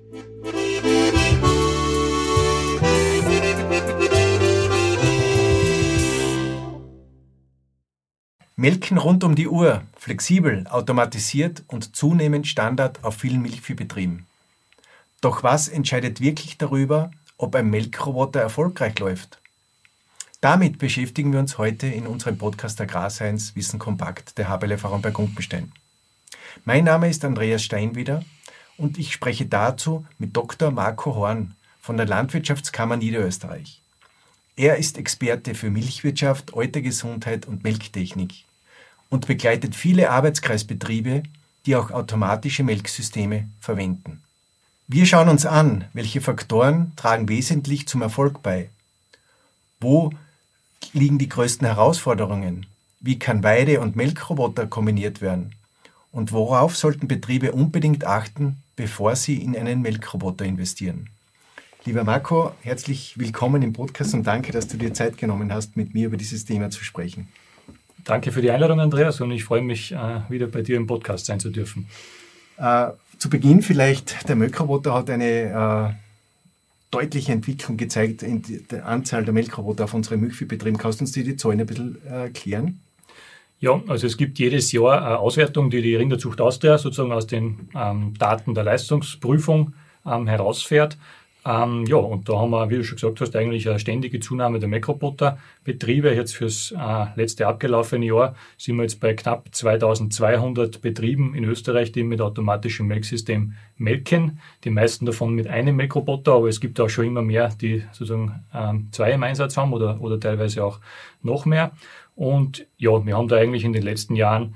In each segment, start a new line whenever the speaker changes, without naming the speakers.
Melken rund um die Uhr, flexibel, automatisiert und zunehmend Standard auf vielen Milchviehbetrieben. Doch was entscheidet wirklich darüber, ob ein Melkroboter erfolgreich läuft? Damit beschäftigen wir uns heute in unserem Podcast Agrarscience Wissen Kompakt der HBLF Vorarlberg Gumpenstein. Mein Name ist Andreas Steinwieder und ich spreche dazu mit Dr. Marco Horn von der Landwirtschaftskammer Niederösterreich. Er ist Experte für Milchwirtschaft, Eutergesundheit und Melktechnik und begleitet viele Arbeitskreisbetriebe, die auch automatische Melksysteme verwenden. Wir schauen uns an, welche Faktoren tragen wesentlich zum Erfolg bei. Wo liegen die größten Herausforderungen? Wie kann Weide- und Melkroboter kombiniert werden? Und worauf sollten Betriebe unbedingt achten, bevor sie in einen Melkroboter investieren? Lieber Marco, herzlich willkommen im Podcast und danke, dass du dir Zeit genommen hast, mit mir über dieses Thema zu sprechen.
Danke für die Einladung, Andreas, und ich freue mich, wieder bei dir im Podcast sein zu dürfen.
Zu Beginn vielleicht, der Melkroboter hat eine deutliche Entwicklung gezeigt in der Anzahl der Melkroboter auf unseren Milchviehbetrieben. Kannst du uns die Zahlen ein bisschen erklären?
Ja, also es gibt jedes Jahr eine Auswertung, die Rinderzucht Austria sozusagen aus den Daten der Leistungsprüfung herausfährt. Und da haben wir, wie du schon gesagt hast, eigentlich eine ständige Zunahme der Melkroboterbetriebe. Jetzt fürs letzte abgelaufene Jahr sind wir jetzt bei knapp 2200 Betrieben in Österreich, die mit automatischem Melksystem melken. Die meisten davon mit einem Melkroboter, aber es gibt auch schon immer mehr, die sozusagen zwei im Einsatz haben oder teilweise auch noch mehr. Und ja, wir haben da eigentlich in den letzten Jahren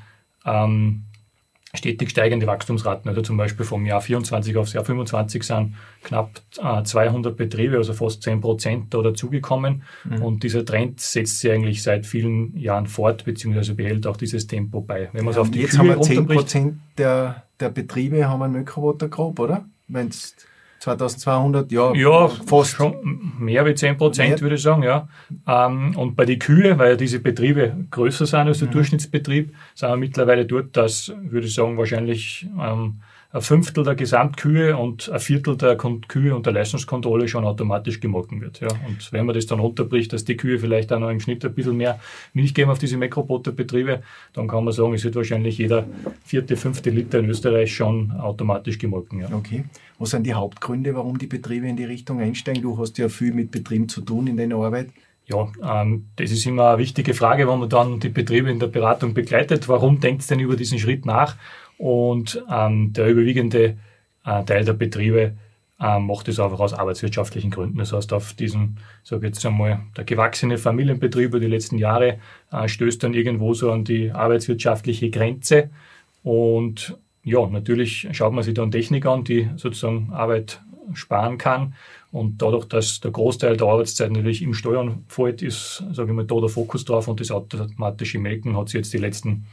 stetig steigende Wachstumsraten. Also zum Beispiel vom Jahr 24 aufs Jahr 25 sind knapp 200 Betriebe, also fast 10% da dazugekommen. Mhm. Und dieser Trend setzt sich eigentlich seit vielen Jahren fort, beziehungsweise behält auch dieses Tempo bei. Wenn man es auf die
jetzt
Kühe
haben wir
runterbricht,
10% der Betriebe haben einen Melkroboter grob, oder? Wenn es 2200, ja
fast schon mehr wie 10%, würde ich sagen, ja. Und bei den Kühe, weil ja diese Betriebe größer sind als der Durchschnittsbetrieb, sind wir mittlerweile dort, dass, würde ich sagen, wahrscheinlich ein Fünftel der Gesamtkühe und ein Viertel der Kühe unter Leistungskontrolle schon automatisch gemolken wird. Ja. Und wenn man das dann runterbricht, dass die Kühe vielleicht auch noch im Schnitt ein bisschen mehr Milch geben auf diese Melkroboterbetriebe, dann kann man sagen, es wird wahrscheinlich jeder 4., 5. Liter in Österreich schon automatisch gemolken. Ja.
Okay. Was sind die Hauptgründe, warum die Betriebe in die Richtung einsteigen? Du hast ja viel mit Betrieben zu tun in deiner Arbeit.
Ja, das ist immer eine wichtige Frage, wenn man dann die Betriebe in der Beratung begleitet. Warum denkt es denn über diesen Schritt nach? Und der überwiegende Teil der Betriebe macht es einfach aus arbeitswirtschaftlichen Gründen. Das heißt, auf diesen, sage jetzt einmal, der gewachsene Familienbetrieb über die letzten Jahre stößt dann irgendwo so an die arbeitswirtschaftliche Grenze. Und ja, natürlich schaut man sich dann Technik an, die sozusagen Arbeit sparen kann. Und dadurch, dass der Großteil der Arbeitszeit natürlich im Steuern fällt, ist, sage ich mal, da der Fokus drauf. Und das automatische Melken hat sich jetzt die letzten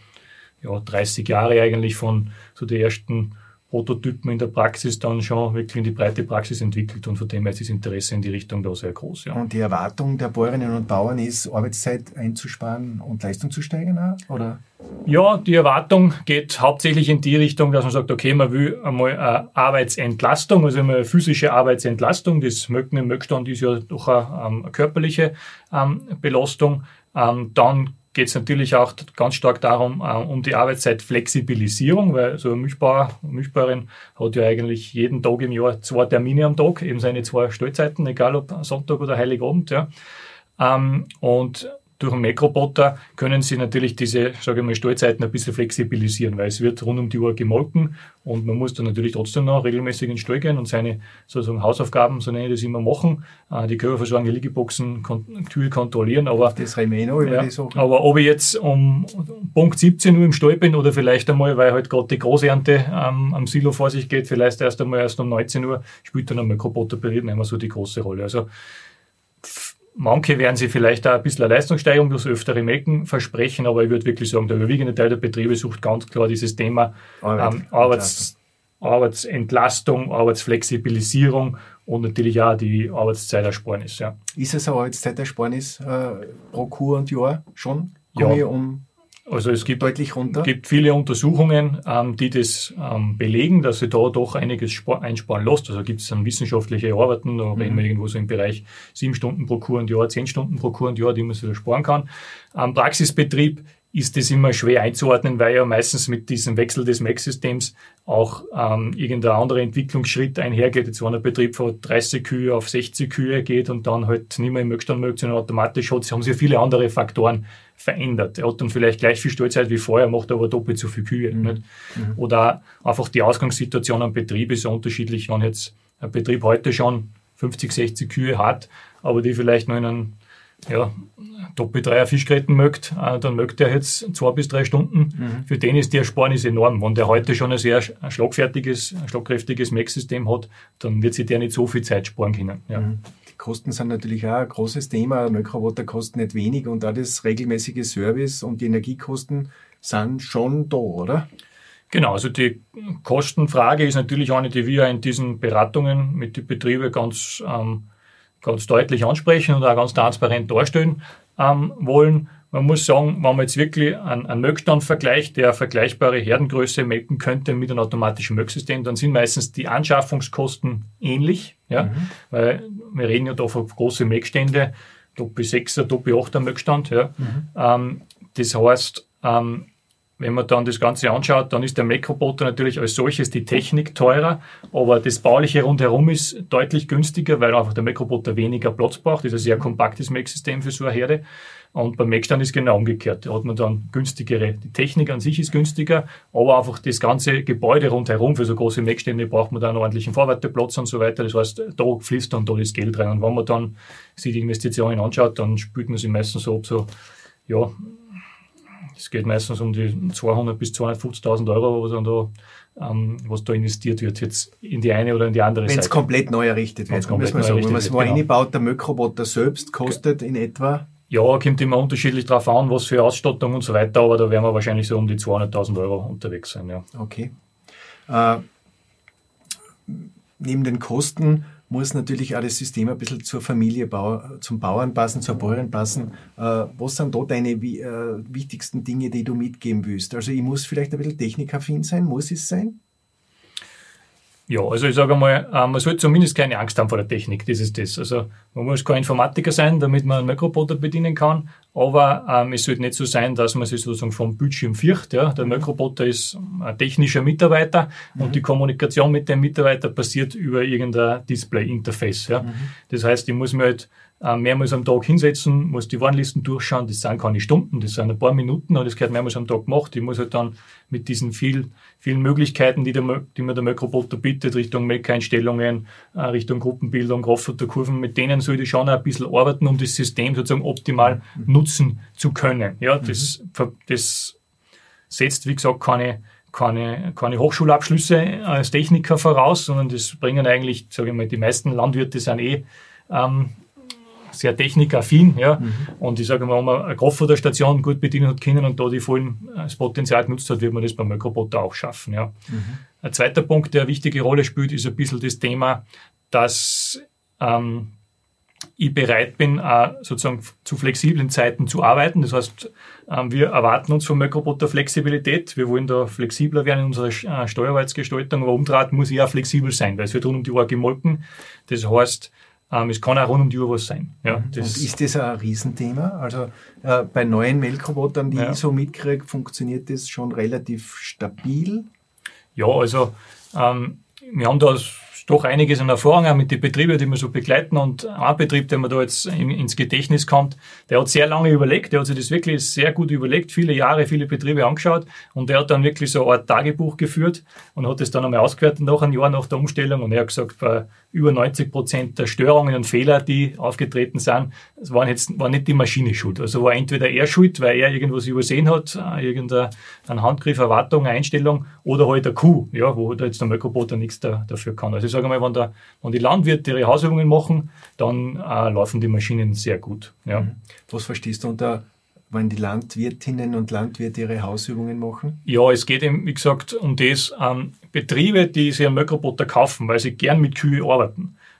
30 Jahre eigentlich von so den ersten Prototypen in der Praxis dann schon wirklich in die breite Praxis entwickelt. Und von dem her ist das Interesse in die Richtung da sehr groß. Ja.
Und die Erwartung der Bäuerinnen und Bauern ist, Arbeitszeit einzusparen und Leistung zu steigern, oder?
Ja, die Erwartung geht hauptsächlich in die Richtung, dass man sagt, okay, man will einmal eine Arbeitsentlastung, also eine physische Arbeitsentlastung. Das Melken im Melkstand ist ja doch eine körperliche Belastung. Dann geht es natürlich auch ganz stark darum, um die Arbeitszeitflexibilisierung, weil so ein Milchbauer, eine Milchbäuerin hat ja eigentlich jeden Tag im Jahr 2 Termine am Tag, eben seine 2 Stellzeiten, egal ob Sonntag oder Heiligabend. Ja. Und durch einen Melkroboter können Sie natürlich diese, sage ich mal, Stallzeiten ein bisschen flexibilisieren, weil es wird rund um die Uhr gemolken und man muss dann natürlich trotzdem noch regelmäßig in den Stall gehen und seine sozusagen Hausaufgaben, so nenne ich das immer, machen. Die Körperversorgung, die Liegeboxen, Kühe kontrollieren. Aber
das reden wir noch über die Sachen.
Aber ob ich jetzt um Punkt 17 Uhr im Stall bin oder vielleicht einmal, weil halt gerade die Großernte am Silo vor sich geht, vielleicht erst um 19 Uhr, spielt dann ein Melkroboter bei jedem immer so die große Rolle. Also manche werden sich vielleicht auch ein bisschen eine Leistungssteigerung durch öftere Melken versprechen, aber ich würde wirklich sagen, der überwiegende Teil der Betriebe sucht ganz klar dieses Thema Arbeitsentlastung, Arbeitsflexibilisierung und natürlich auch die Arbeitszeitersparnis. Ja.
Ist es eine Arbeitszeitersparnis pro Kuh und Jahr schon?
Ja. Also es gibt
deutlich runter?
Gibt viele Untersuchungen, die das belegen, dass sich da doch einiges einsparen lässt. Also gibt es dann wissenschaftliche Arbeiten, da reden wir irgendwo so im Bereich 7 Stunden pro Kur und Jahr, 10 Stunden pro Kur und Jahr, die man sich da sparen kann. Am Praxisbetrieb ist das immer schwer einzuordnen, weil ja meistens mit diesem Wechsel des MEC-Systems auch irgendein anderer Entwicklungsschritt einhergeht. Jetzt wenn ein Betrieb von 30 Kühe auf 60 Kühe geht und dann halt nicht mehr im Möckstand mögt, sondern automatisch hat, haben sich viele andere Faktoren verändert. Er hat dann vielleicht gleich viel Stallzeit wie vorher, macht aber doppelt so viel Kühe. Nicht? Oder einfach die Ausgangssituation am Betrieb ist ja unterschiedlich. Wenn jetzt ein Betrieb heute schon 50, 60 Kühe hat, aber die vielleicht noch in einem Doppel-3er Fischgräten mögt, dann mögt er jetzt 2 bis 3 Stunden. Für den ist die Ersparnis enorm. Wenn der heute schon ein sehr schlagkräftiges MEC-System hat, dann wird sich der nicht so viel Zeit sparen können. Ja.
Die Kosten sind natürlich auch ein großes Thema. Ein Melkroboter kostet nicht wenig und auch das regelmäßige Service und die Energiekosten sind schon da, oder?
Genau, also die Kostenfrage ist natürlich eine, die wir in diesen Beratungen mit den Betrieben ganz deutlich ansprechen und auch ganz transparent darstellen wollen. Man muss sagen, wenn man jetzt wirklich einen Möckstand vergleicht, der vergleichbare Herdengröße melken könnte mit einem automatischen Möcksystem, dann sind meistens die Anschaffungskosten ähnlich, ja, weil wir reden ja da von großen Melkstände, Doppel 6er, Doppel 8er Möckstand, ja. Das heißt, wenn man dann das Ganze anschaut, dann ist der Melkroboter natürlich als solches die Technik teurer, aber das Bauliche rundherum ist deutlich günstiger, weil einfach der Melkroboter weniger Platz braucht. Das ist ein sehr kompaktes Melksystem für so eine Herde. Und beim Melkstand ist genau umgekehrt. Da hat man dann günstigere, die Technik an sich ist günstiger, aber einfach das ganze Gebäude rundherum für so große Melkstände braucht man dann einen ordentlichen Vorwarteplatz und so weiter. Das heißt, da fließt dann da das Geld rein. Und wenn man dann sich die Investitionen anschaut, dann spürt man sich meistens so ab es geht meistens um die 200.000 bis 250.000 Euro, was da investiert wird, jetzt in die eine oder in die andere Seite.
Wenn es komplett neu errichtet wird. Wenn man es wo einbaut, der Möckroboter selbst kostet in etwa?
Ja, kommt immer unterschiedlich drauf an, was für Ausstattung und so weiter, aber da werden wir wahrscheinlich so um die 200.000 Euro unterwegs sein. Ja.
Okay. Neben den Kosten muss natürlich auch das System ein bisschen zur Familie, zum Bauern passen, zur Bäuerin passen. Was sind da deine wichtigsten Dinge, die du mitgeben willst? Also ich muss vielleicht ein bisschen technikaffin sein, muss es sein?
Ja, also ich sage einmal, man sollte zumindest keine Angst haben vor der Technik, das ist das. Also man muss kein Informatiker sein, damit man einen Melkroboter bedienen kann, aber es sollte nicht so sein, dass man sich sozusagen vom Bildschirm fürcht. Ja. Der Melkroboter ist ein technischer Mitarbeiter und die Kommunikation mit dem Mitarbeiter passiert über irgendein Display-Interface. Ja. Das heißt, ich muss mir halt mehrmals am Tag hinsetzen, muss die Warnlisten durchschauen, das sind keine Stunden, das sind ein paar Minuten und das gehört mehrmals am Tag gemacht. Ich muss halt dann mit diesen vielen Möglichkeiten, die mir der Melkroboter bietet, Richtung Melkeinstellungen, Richtung Gruppenbildung, Kraftfutterkurven, mit denen sollte ich schon ein bisschen arbeiten, um das System sozusagen optimal nutzen zu können. Ja, das setzt, wie gesagt, keine Hochschulabschlüsse als Techniker voraus, sondern das bringen eigentlich, sage ich mal, die meisten Landwirte sind sehr technikaffin, ja. Und ich sage mal, wenn man eine Kraftfutterstation gut bedienen hat können und da das Potenzial genutzt hat, wird man das beim Melkroboter auch schaffen, ja. Ein zweiter Punkt, der eine wichtige Rolle spielt, ist ein bisschen das Thema, dass ich bereit bin, sozusagen zu flexiblen Zeiten zu arbeiten. Das heißt, wir erwarten uns vom Melkroboter Flexibilität. Wir wollen da flexibler werden in unserer Steuerarbeitsgestaltung, aber umdraht muss ich auch flexibel sein, weil es wird rund um die Uhr gemolken. Das heißt, es kann auch rund um die Uhr was sein. Ja,
und ist das ein Riesenthema? Also bei neuen Melkrobotern, die ich so mitkriege, funktioniert das schon relativ stabil?
Ja, also wir haben da doch einiges an Erfahrung auch mit den Betrieben, die wir so begleiten, und ein Betrieb, der mir da jetzt ins Gedächtnis kommt, der hat sehr lange überlegt, der hat sich das wirklich sehr gut überlegt, viele Jahre, viele Betriebe angeschaut, und der hat dann wirklich so eine Art Tagebuch geführt und hat das dann einmal ausgewertet nach einem Jahr nach der Umstellung, und er hat gesagt, bei über 90% der Störungen und Fehler, die aufgetreten sind, war nicht die Maschine schuld. Also war entweder er schuld, weil er irgendwas übersehen hat, irgendein Handgriff, eine Wartung, eine Einstellung, oder halt eine Kuh, ja, wo da jetzt der Melkroboter nichts dafür kann. Also ich sage mal, wenn die Landwirte ihre Hausübungen machen, dann laufen die Maschinen sehr gut. Ja.
Was verstehst du unter, wenn die Landwirtinnen und Landwirte ihre Hausübungen machen?
Ja, es geht eben, wie gesagt, um das, Betriebe, die sich einen Melkroboter kaufen, weil sie gern mit Kühe arbeiten,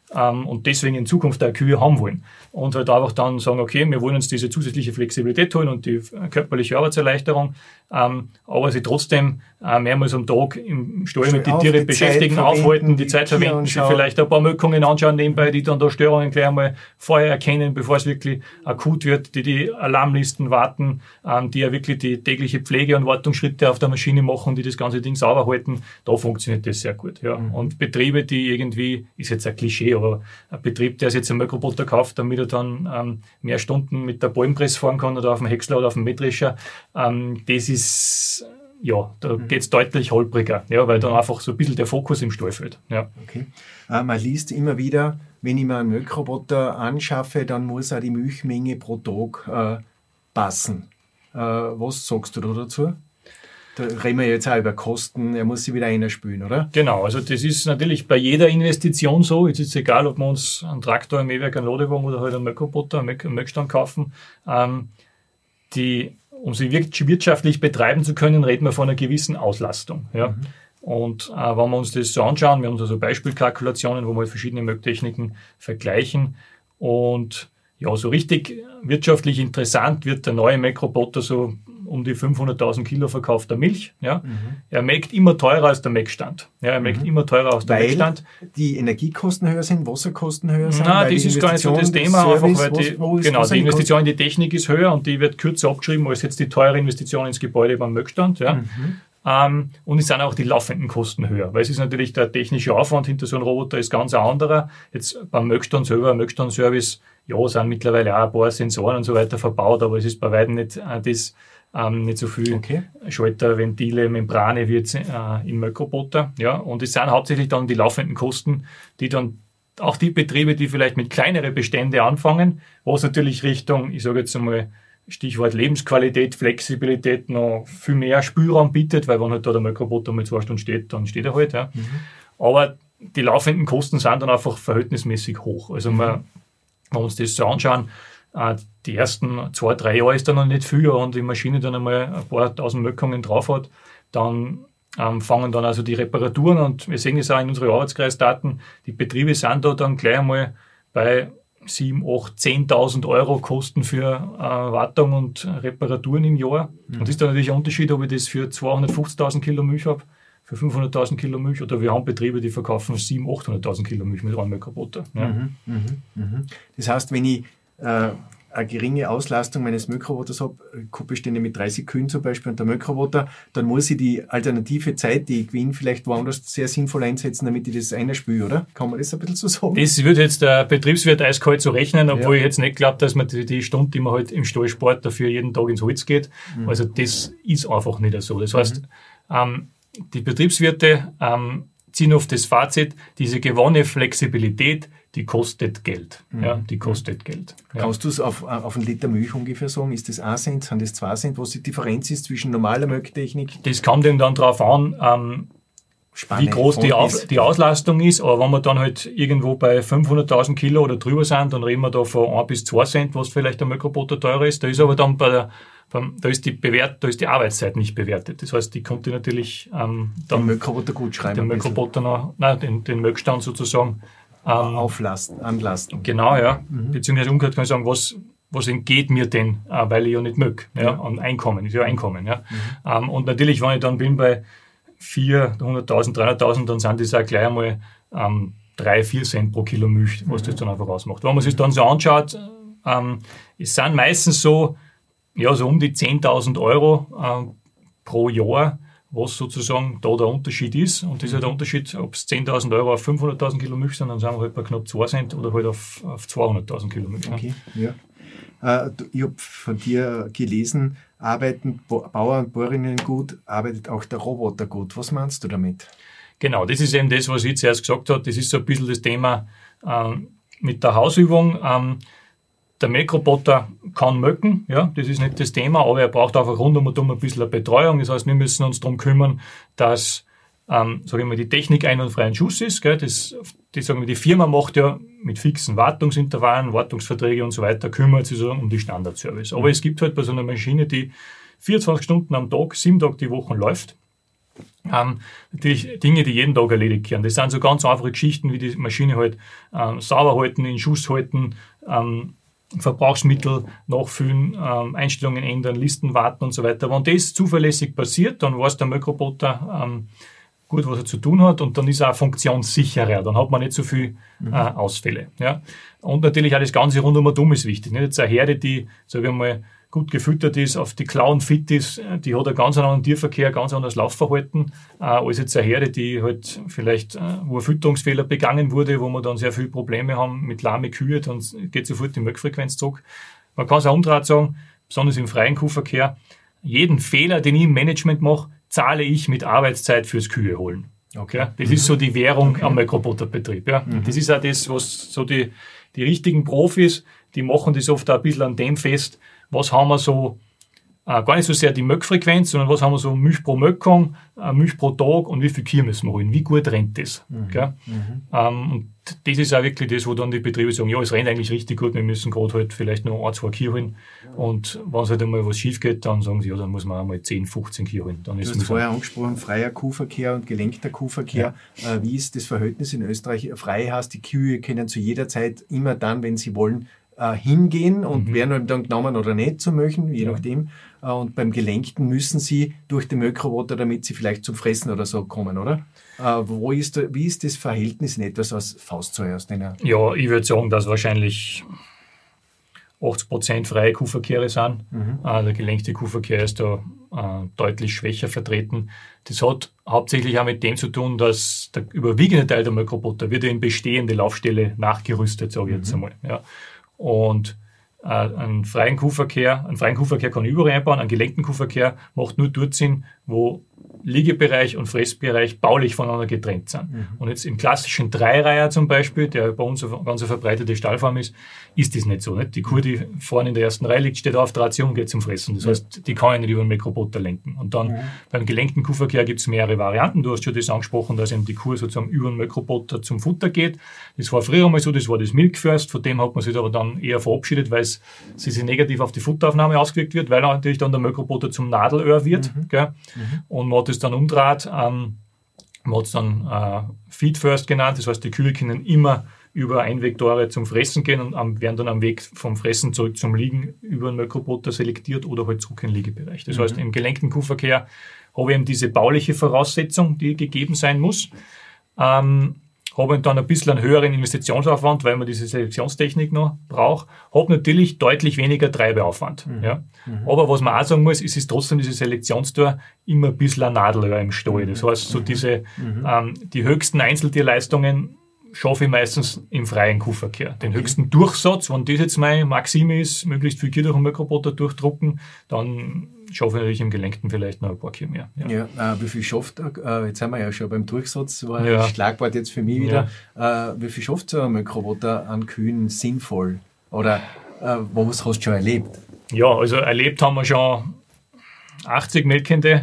und deswegen in Zukunft eine Kühe haben wollen. Und halt einfach dann sagen, okay, wir wollen uns diese zusätzliche Flexibilität holen und die körperliche Arbeitserleichterung, aber sie trotzdem mehrmals am Tag im Stall mit den Tieren beschäftigen, aufhalten, die Zeit verwenden, sich vielleicht ein paar Möckungen anschauen nebenbei, die dann da Störungen gleich einmal vorher erkennen, bevor es wirklich akut wird, die Alarmlisten warten, die ja wirklich die tägliche Pflege- und Wartungsschritte auf der Maschine machen, die das ganze Ding sauber halten. Da funktioniert das sehr gut. Ja. Und Betriebe, die irgendwie, ist jetzt ein Klischee, aber ein Betrieb, der sich jetzt einen Melkroboter kauft, damit er dann mehr Stunden mit der Ballenpresse fahren kann oder auf dem Häcksler oder auf dem Mähdrescher, das ist, ja, da geht's deutlich holpriger, ja, weil dann einfach so ein bisschen der Fokus im Stall fällt. Ja.
Okay. Man liest immer wieder, wenn ich mir einen Melkroboter anschaffe, dann muss auch die Milchmenge pro Tag passen. Was sagst du da dazu? Da reden wir jetzt auch über Kosten, er muss sie wieder einspülen, oder?
Genau, also das ist natürlich bei jeder Investition so. Jetzt ist es egal, ob wir uns einen Traktor, ein Mähwerk, einen Ladewagen oder halt einen Melkroboter, einen Melkstand kaufen. Um sie wirtschaftlich betreiben zu können, reden wir von einer gewissen Auslastung. Ja. Und wenn wir uns das so anschauen, wir haben da so Beispielkalkulationen, wo wir halt verschiedene Melktechniken vergleichen. Und ja, so richtig wirtschaftlich interessant wird der neue Melkroboter so um die 500.000 Kilo verkaufter Milch. Ja. Er melkt immer teurer als der Melkstand. Ja, er melkt immer teurer als der Melkstand.
Die Energiekosten höher sind, Wasserkosten höher sind?
Nein, das ist gar nicht so das Thema. Service, einfach weil die Investition in die Technik ist höher und die wird kürzer abgeschrieben als jetzt die teure Investition ins Gebäude beim Melkstand. Ja. Und es sind auch die laufenden Kosten höher, weil es ist natürlich der technische Aufwand hinter so einem Roboter ist ganz ein anderer. Jetzt beim Melkstand selber, Melkstandservice, ja, sind mittlerweile auch ein paar Sensoren und so weiter verbaut, aber es ist bei weitem nicht das, nicht so viel Schalter, Ventile, Membrane wie jetzt im Melkroboter. Ja, und es sind hauptsächlich dann die laufenden Kosten, die dann auch die Betriebe, die vielleicht mit kleineren Bestände anfangen, wo es natürlich Richtung, ich sage jetzt einmal, Stichwort Lebensqualität, Flexibilität noch viel mehr Spielraum bietet, weil wenn halt da der Melkroboter mal 2 Stunden steht, dann steht er halt. Ja. Aber die laufenden Kosten sind dann einfach verhältnismäßig hoch. Also wenn wir uns das so anschauen, die ersten 2-3 Jahre ist da noch nicht viel, und die Maschine dann einmal ein paar tausend Möckungen drauf hat, dann fangen dann also die Reparaturen, und wir sehen es auch in unseren Arbeitskreisdaten, die Betriebe sind da dann gleich einmal bei 7.000, 8.000, 10.000 Euro Kosten für Wartung und Reparaturen im Jahr. Und das ist dann natürlich ein Unterschied, ob ich das für 250.000 Kilo Milch habe, für 500.000 Kilo Milch, oder wir haben Betriebe, die verkaufen 700.000, 800.000 Kilo Milch mit einem Melkroboter. Ja.
Das heißt, wenn ich eine geringe Auslastung meines Melkroboters habe, Kuhbestände mit 30 Kühen zum Beispiel und der Melkroboter, dann muss ich die alternative Zeit, die ich gewinne, vielleicht woanders sehr sinnvoll einsetzen, damit ich das einspüle, oder? Kann man das ein bisschen so sagen?
Das würde jetzt der Betriebswirt eiskalt so rechnen, obwohl ich jetzt nicht glaube, dass man die Stunde, die man halt im Stall spart, dafür jeden Tag ins Holz geht. Also das ist einfach nicht so. Das heißt, die Betriebswirte ziehen auf das Fazit, diese gewonnene Flexibilität, die kostet Geld. Ja, die kostet Geld. Ja.
Kannst du es auf einen Liter Milch ungefähr sagen? Ist das 1 Cent, sind das 2 Cent? Was die Differenz ist zwischen normaler Melktechnik?
Das kommt eben dann darauf an, wie groß die Auslastung ist. Aber wenn wir dann halt irgendwo bei 500.000 Kilo oder drüber sind, dann reden wir da von 1 bis 2 Cent, was vielleicht der Melkroboter teurer ist. Da ist aber dann da ist die Arbeitszeit nicht bewertet. Das heißt, die konnte natürlich dann
den Melkroboter gut schreiben.
Den Melkroboter noch, den Melkstand sozusagen
anlasten.
Genau, ja. Beziehungsweise umgekehrt kann ich sagen, was entgeht mir denn, weil ich ja nicht möge, ja, an Einkommen, ist ja Einkommen, ja. Und natürlich, wenn ich dann bin bei 400.000, 300.000, dann sind das auch gleich einmal 3-4 Cent pro Kilo Milch, was das dann einfach ausmacht. Wenn man sich dann so anschaut, es sind meistens so um die 10.000 Euro pro Jahr, was sozusagen da der Unterschied ist. Und das ist ja der Unterschied, ob es 10.000 Euro auf 500.000 Kilo Milch sind, dann sind wir halt bei knapp 2 Cent, oder halt auf 200.000 Kilo Milch.
Okay, ja. Ich habe von dir gelesen, arbeiten Bauern und Bäuerinnen gut, arbeitet auch der Roboter gut. Was meinst du damit?
Genau, das ist eben das, was ich zuerst gesagt habe. Das ist so ein bisschen das Thema mit der Hausübung. Der Melkroboter kann melken, ja, das ist nicht das Thema, aber er braucht einfach rund um und um ein bisschen eine Betreuung. Das heißt, wir müssen uns darum kümmern, dass die Technik ein- und frei in Schuss ist. Gell? Die Firma macht ja mit fixen Wartungsintervallen, Wartungsverträge und so weiter, kümmert sich so um die Standardservice. Aber es gibt halt bei so einer Maschine, die 24 Stunden am Tag, 7 Tage die Woche läuft, Natürlich Dinge, die jeden Tag erledigt werden. Das sind so ganz einfache Geschichten, wie die Maschine halt sauber halten, in Schuss halten, Verbrauchsmittel nachfüllen, Einstellungen ändern, Listen warten und so weiter. Wenn das zuverlässig passiert, dann weiß der Melkroboter gut, was er zu tun hat, und dann ist er auch funktionssicherer. Dann hat man nicht so viel Ausfälle. Ja. Und natürlich auch das Ganze rundum ist wichtig. Nicht jetzt eine Herde, die, sagen wir mal, gut gefüttert ist, auf die Klauen fit ist, die hat einen ganz anderen Tierverkehr, ganz anderes Laufverhalten, als jetzt eine Herde, die halt vielleicht, wo ein Fütterungsfehler begangen wurde, wo wir dann sehr viele Probleme haben mit lahme Kühe, dann geht sofort die Milchfrequenz zurück. Man kann es auch umdreht sagen, besonders im freien Kuhverkehr, jeden Fehler, den ich im Management mache, zahle ich mit Arbeitszeit fürs Kühe holen. Okay. Das ist so die Währung am Melkroboterbetrieb. Ja. Das ist auch das, was so die richtigen Profis, die machen das oft auch ein bisschen an dem fest, was haben wir so, gar nicht so sehr die Milchfrequenz, sondern was haben wir so Milch pro Melkung, Milch pro Tag und wie viel Kühe müssen wir holen, wie gut rennt das. Okay? Und das ist auch wirklich das, wo dann die Betriebe sagen, ja, es rennt eigentlich richtig gut, wir müssen gerade halt vielleicht noch 1, 2 Kühe holen, und wenn es halt einmal was schief geht, dann sagen sie, ja, dann muss man einmal 10, 15 Kühe holen. Dann
du hast vorher angesprochen, freier Kuhverkehr und gelenkter Kuhverkehr. Ja. Wie ist das Verhältnis in Österreich? Frei heißt, die Kühe können zu jeder Zeit immer dann, wenn sie wollen, hingehen und werden dann genommen oder nicht zu melken, je nachdem. Und beim Gelenkten müssen sie durch den Melkroboter, damit sie vielleicht zum Fressen oder so kommen, oder? Wie ist das Verhältnis in etwas aus Faustzahl aus deiner?
Ja, ich würde sagen, dass wahrscheinlich 80% freie Kuhverkehre sind. Der gelenkte Kuhverkehr ist da deutlich schwächer vertreten. Das hat hauptsächlich auch mit dem zu tun, dass der überwiegende Teil der Melkroboter wird in bestehende Laufstelle nachgerüstet, sage ich jetzt einmal. Ja. Und einen freien Kuhverkehr kann ich überall einbauen, einen gelenkten Kuhverkehr macht nur dort Sinn, wo Liegebereich und Fressbereich baulich voneinander getrennt sind. Und jetzt im klassischen Dreireiher zum Beispiel, der bei uns eine ganz verbreitete Stallform ist das nicht so. Nicht? Die Kuh, die vorne in der ersten Reihe liegt, steht auf der Ration und geht zum Fressen. Das heißt, die kann ich nicht über den Melkroboter lenken. Und dann beim gelenkten Kuhverkehr gibt es mehrere Varianten. Du hast schon das angesprochen, dass eben die Kuh sozusagen über den Melkroboter zum Futter geht. Das war früher einmal so, das war das Milk First. Von dem hat man sich aber dann eher verabschiedet, weil es sich negativ auf die Futteraufnahme ausgewirkt wird, weil natürlich dann der Melkroboter zum Nadelöhr wird. Gell? Und man hat es dann umdreht. Man hat es dann Feed First genannt. Das heißt, die Kühe können immer über Einwegtore zum Fressen gehen und werden dann am Weg vom Fressen zurück zum Liegen über den Melkroboter selektiert oder halt zurück in den Liegebereich. Das heißt, im gelenkten Kuhverkehr habe ich eben diese bauliche Voraussetzung, die gegeben sein muss. Habe ich dann ein bisschen einen höheren Investitionsaufwand, weil man diese Selektionstechnik noch braucht. Habe natürlich deutlich weniger Treibeaufwand. Ja. Aber was man auch sagen muss, ist trotzdem diese Selektionstor immer ein bisschen ein Nadelöhr im Stall. Das heißt, so die höchsten Einzeltierleistungen schaffe ich meistens im freien Kuhverkehr. Den höchsten Durchsatz, wenn das jetzt meine Maxime ist, möglichst viel Kühe durch den Melkroboter durchdrucken, dann schaffe ich natürlich im Gelenkten vielleicht noch ein paar Kühe mehr.
Wie viel schafft, jetzt sind wir ja schon beim Durchsatz, war ein Schlagwort jetzt für mich wieder, wie viel schafft so ein Melkroboter an Kühen sinnvoll? Oder was hast du schon erlebt?
Ja, also erlebt haben wir schon 80 Melkende,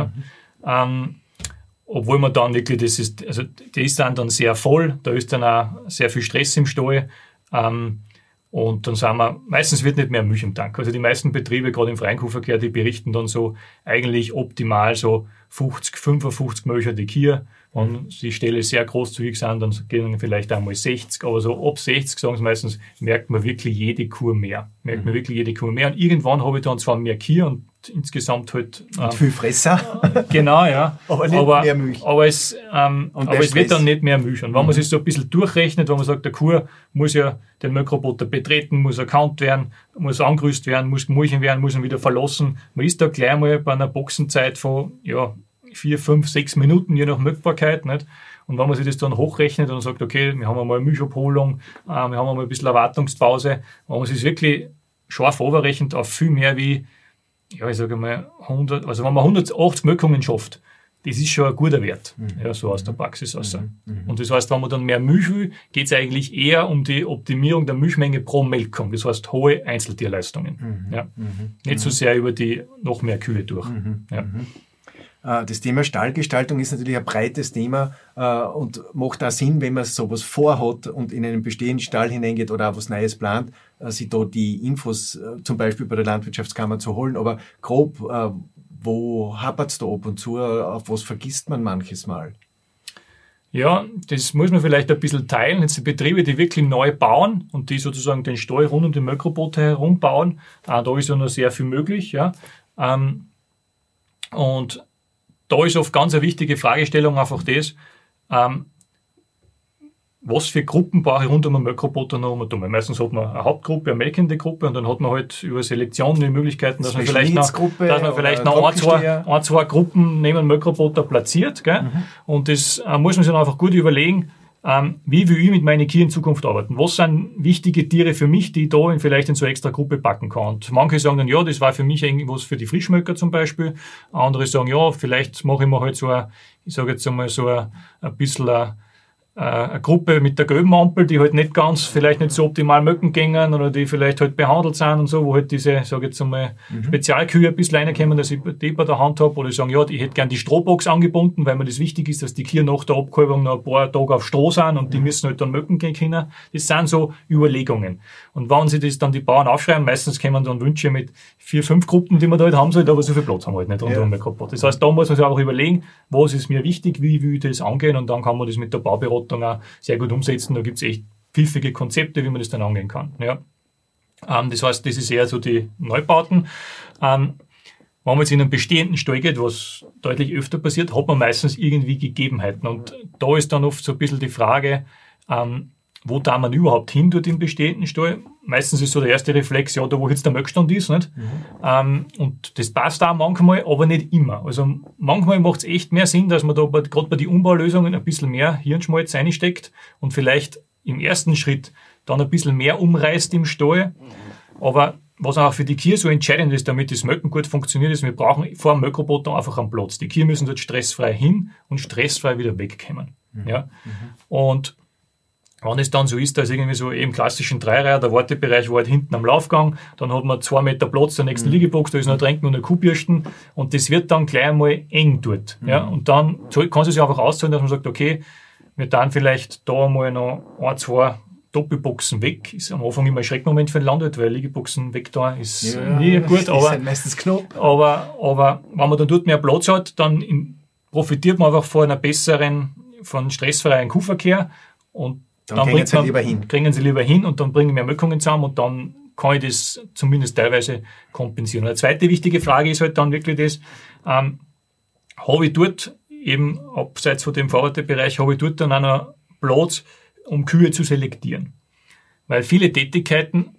obwohl man dann wirklich, die ist dann sehr voll, da ist dann auch sehr viel Stress im Stall, und dann sagen wir, meistens wird nicht mehr Milch im Tank. Also die meisten Betriebe, gerade im freien Kuhverkehr, die berichten dann so eigentlich optimal so 55 Milcher die Kühe. Wenn die Ställe sehr großzügig sind, dann gehen vielleicht einmal 60, aber so ab 60, sagen sie meistens, merkt man wirklich jede Kuh mehr. Und irgendwann habe ich dann zwar mehr Kühe und insgesamt halt...
viel Fresser.
Genau, ja.
Aber nicht mehr Milch.
Aber es wird dann nicht mehr Milch. Und wenn man sich so ein bisschen durchrechnet, wenn man sagt, der Kuh muss ja den Melkroboter betreten, muss erkannt werden, muss angerüstet werden, muss gemolchen werden, muss ihn wieder verlassen. Man ist da gleich mal bei einer Boxenzeit von 4, 5, 6 Minuten, je nach Melkbarkeit. Nicht? Und wenn man sich das dann hochrechnet und sagt, okay, wir haben einmal eine Milchabholung, wir haben einmal ein bisschen Erwartungspause, wenn man sich das wirklich scharf runterrechnet auf viel mehr wie, ich sage mal 100, also wenn man 180 Melkungen schafft, das ist schon ein guter Wert, so aus der Praxis aus. Und das heißt, wenn man dann mehr Milch will, geht es eigentlich eher um die Optimierung der Milchmenge pro Melkung. Das heißt, hohe Einzeltierleistungen. Nicht so sehr über die noch mehr Kühe durch.
Das Thema Stallgestaltung ist natürlich ein breites Thema und macht auch Sinn, wenn man sowas vorhat und in einen bestehenden Stall hineingeht oder auch was Neues plant, sich da die Infos zum Beispiel bei der Landwirtschaftskammer zu holen. Aber grob, Wo hapert es da ab und zu? Auf was vergisst man manches Mal?
Ja, das muss man vielleicht ein bisschen teilen. Jetzt die Betriebe, die wirklich neu bauen und die sozusagen den Stall rund um den Milchroboter herum bauen, da ist ja noch sehr viel möglich. Ja. Und da ist oft ganz eine wichtige Fragestellung einfach das, was für Gruppen brauche ich rund um einen Milchroboter noch um? Meistens hat man eine Hauptgruppe, eine melkende Gruppe und dann hat man halt über Selektion die Möglichkeiten, dass man vielleicht noch ein, zwei Gruppen neben dem Milchroboter platziert. Gell? Und das muss man sich dann einfach gut überlegen, wie will ich mit meinen Kühen in Zukunft arbeiten? Was sind wichtige Tiere für mich, die ich da vielleicht in so eine extra Gruppe packen kann? Und manche sagen dann, ja, das war für mich irgendwas für die Frischmöcker zum Beispiel. Andere sagen, ja, vielleicht mache ich mir halt so ich sage jetzt einmal so ein bisschen eine Gruppe mit der gelben Ampel, die halt nicht ganz, vielleicht nicht so optimal möcken gängen oder die vielleicht halt behandelt sind und so, wo halt diese, sage jetzt einmal, Spezialkühe ein bisschen reinkommen, dass ich die bei der Hand habe, oder sagen, ja, ich hätte gern die Strohbox angebunden, weil mir das wichtig ist, dass die Kühe nach der Abkalbung noch ein paar Tage auf Stroh sind und die müssen halt dann möcken gehen können. Das sind so Überlegungen. Und wenn sie das dann die Bauern aufschreiben, meistens kommen dann Wünsche mit 4, 5 Gruppen, die man da halt haben sollte, aber so viel Platz haben wir halt nicht rundherum kaputt. Das heißt, da muss man sich einfach überlegen, was ist mir wichtig, wie will ich das angehen, und dann kann man das mit der Bauberatung auch sehr gut umsetzen. Da gibt es echt pfiffige Konzepte, wie man das dann angehen kann. Ja. Das heißt, das ist eher so die Neubauten. Wenn man jetzt in einen bestehenden Stall geht, was deutlich öfter passiert, hat man meistens irgendwie Gegebenheiten. Und da ist dann oft so ein bisschen die Frage, wo da man überhaupt hin durch den bestehenden Stall? Meistens ist so der erste Reflex, ja, da wo jetzt der Milchstand ist, nicht? Und das passt auch manchmal, aber nicht immer. Also manchmal macht es echt mehr Sinn, dass man da gerade bei den Umbaulösungen ein bisschen mehr Hirnschmalz reinsteckt und vielleicht im ersten Schritt dann ein bisschen mehr umreißt im Stall. Aber was auch für die Kühe so entscheidend ist, damit das Melken gut funktioniert, ist, wir brauchen vor dem Milchroboter einfach einen Platz. Die Kühe müssen dort stressfrei hin und stressfrei wieder wegkommen. Ja? Und wenn es dann so ist, dass irgendwie so eben klassischen Dreireiher, der Wartebereich war halt hinten am Laufgang, dann hat man 2 Meter Platz, der nächsten Liegebox, da ist noch ein Tränken und eine Kuhbürsten, und das wird dann gleich einmal eng dort. Ja? Und dann kann es sich einfach auszahlen, dass man sagt, okay, wir dann vielleicht da einmal noch 1, 2 Doppelboxen weg. Ist am Anfang immer ein Schreckmoment für den Landwirt, weil Liegeboxen weg da ist nie gut, aber,
halt meistens knapp.
Aber wenn man dann dort mehr Platz hat, dann profitiert man einfach von von stressfreien Kuhverkehr, und dann kriegen sie lieber hin und dann bringen wir mehr Mückungen zusammen, und dann kann ich das zumindest teilweise kompensieren. Und eine zweite wichtige Frage ist halt dann wirklich das, habe ich dort eben, abseits von dem Vorwartebereich, habe ich dort dann auch noch Platz, um Kühe zu selektieren. Weil viele Tätigkeiten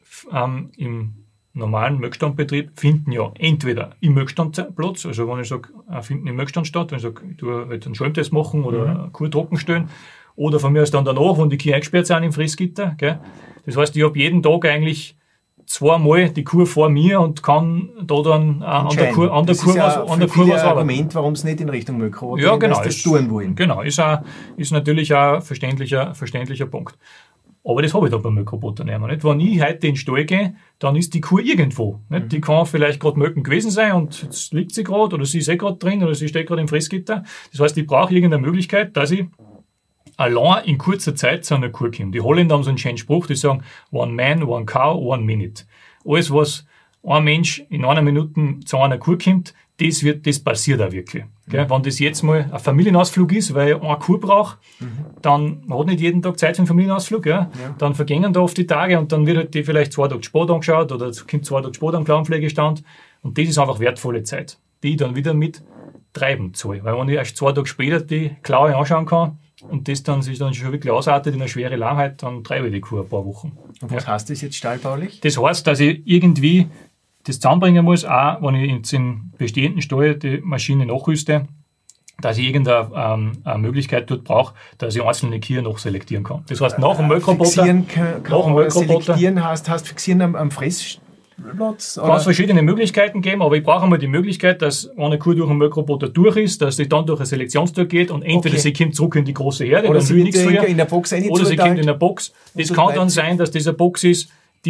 im normalen Milchstandbetrieb finden ja entweder im Milchstand Platz, also wenn ich sage, finden im Milchstand statt, wenn ich sage, ich tue halt einen Schalmtest machen oder eine Kuh trocken stellen, oder von mir aus dann danach, wenn die Kühe eingesperrt sind im Fressgitter. Gell? Das heißt, ich habe jeden Tag eigentlich 2-mal die Kuh vor mir und kann da dann an der Kuh was arbeiten.
Argument, warum es nicht in Richtung Milchroboter
ja, genau,
das tun wollen.
Genau, ist natürlich auch ein verständlicher Punkt. Aber das habe ich da beim Milchroboter nicht mehr. Nicht? Wenn ich heute in den Stall gehe, dann ist die Kuh irgendwo. Nicht? Die kann vielleicht gerade melken gewesen sein und jetzt liegt sie gerade, oder sie ist gerade drin, oder sie steht gerade im Fressgitter. Das heißt, ich brauche irgendeine Möglichkeit, dass ich allein in kurzer Zeit zu einer Kuh kommt. Die Holländer haben so einen schönen Spruch, die sagen, one man, one cow, 1 minute. Alles, was ein Mensch in 1 Minute zu einer Kuh kommt, das passiert auch wirklich. Gell? Wenn das jetzt mal ein Familienausflug ist, weil ich eine Kuh brauche, dann man hat nicht jeden Tag Zeit für einen Familienausflug, ja? Dann vergehen da oft die Tage, und dann wird halt die vielleicht 2 Tage Sport angeschaut, oder es kommt 2 Tage Sport am Klauenpflegestand, und das ist einfach wertvolle Zeit, die ich dann wieder mit Treiben zahle. Weil wenn ich erst 2 Tage später die Klaue anschauen kann, und das dann sich dann schon wirklich ausartet in eine schwere Lahmheit, dann treibe ich die Kuh ein paar Wochen.
Und was heißt das jetzt stallbaulich?
Das heißt, dass ich irgendwie das zusammenbringen muss, auch wenn ich jetzt im bestehenden Stall die Maschine nachrüste, dass ich irgendeine Möglichkeit dort brauche, dass ich einzelne Kühe noch selektieren kann. Das heißt, nach dem Milchroboter...
Selektieren heißt fixieren am Fressplatz?
Kann es verschiedene Möglichkeiten geben, aber ich brauche einmal die Möglichkeit, dass eine Kuh durch einen Milchroboter durch ist, dass sie dann durch eine Selektionstür geht, und entweder sie kommt zurück in die große Herde,
oder sie kommt in der Box,
oder sie kommt in der Box. Das kann dann sein, dass das eine Box ist,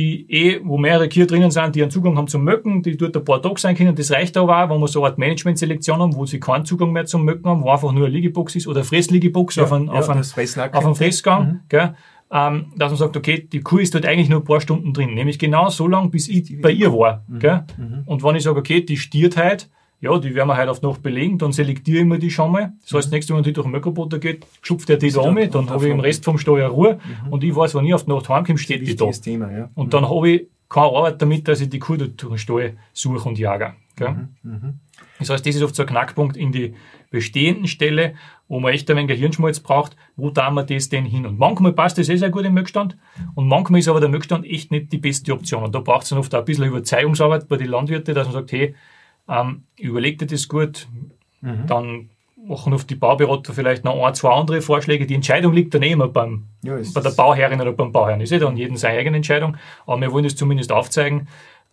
wo mehrere Kühe drinnen sind, die einen Zugang haben zum Möcken, die dort ein paar Tage sein können. Das reicht aber auch, wenn wir so eine Art Management-Selektion haben, wo sie keinen Zugang mehr zum Möcken haben, wo einfach nur eine Liegebox ist oder eine Fressliegebox auf einem Fressgang. Gell? Dass man sagt, okay, die Kuh ist dort eigentlich nur ein paar Stunden drin, nämlich genau so lange, bis ich bei ihr war. Gell? Und wenn ich sage, okay, die stiert heute, ja, die werden wir heute auf die Nacht belegen, dann selektiere ich mir die schon mal. Das heißt, nächstes Mal, wenn die durch den Milchroboter geht, schupft er die da um, dann habe ich im Rest vom Stall Ruhe und ich weiß, wenn ich auf die Nacht heimkomme, steht die da.
Thema, ja.
Und dann habe ich keine Arbeit damit, dass ich die Kuh durch den Stall suche und jage. Das heißt, das ist oft so ein Knackpunkt in die bestehenden Ställe, wo man echt ein wenig Hirnschmalz braucht, wo tun wir das denn hin? Und manchmal passt das sehr gut im Milchstand und manchmal ist aber der Milchstand echt nicht die beste Option. Und da braucht es dann oft auch ein bisschen Überzeugungsarbeit bei den Landwirten, dass man sagt, hey, überleg dir das gut, dann machen oft die Bauberater vielleicht noch ein, zwei andere Vorschläge. Die Entscheidung liegt dann immer bei der Bauherrin oder beim Bauherrn. Ist ja dann jedem seine eigene Entscheidung, aber wir wollen das zumindest aufzeigen.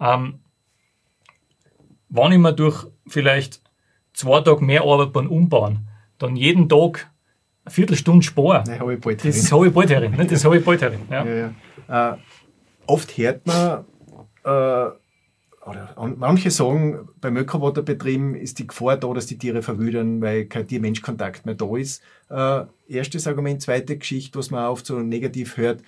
Wenn ich mir durch vielleicht 2 Tage mehr Arbeit beim Umbauen, dann jeden Tag eine Viertelstunde sparen.
Das habe ich bald
herin. Das habe ich bald herin. Ja.
Oft hört man, oder manche sagen, bei Milchroboterbetrieben ist die Gefahr da, dass die Tiere verwildern, weil kein Tier-Mensch-Kontakt mehr da ist. Erstes Argument. Zweite Geschichte, was man oft so negativ hört,